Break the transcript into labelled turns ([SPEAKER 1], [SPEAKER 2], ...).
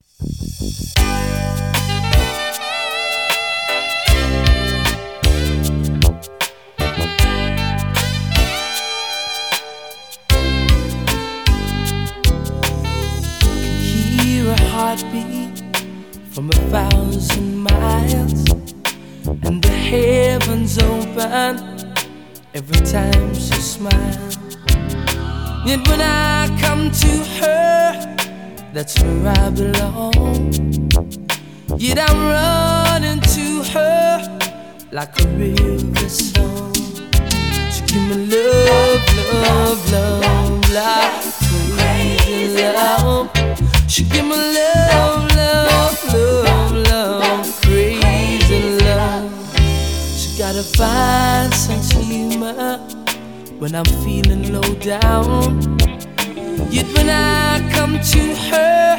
[SPEAKER 1] Hear a heartbeat from 1,000 miles, and the heavens open every time she smiles. Yet when I come to her, that's where I belong. Yet I'm running to her like a river song. She give me love, love, love, like crazy love. She give me love, love, love, love, crazy love. She got a fine sense of humor when I'm feeling low down. Yet when I come to her,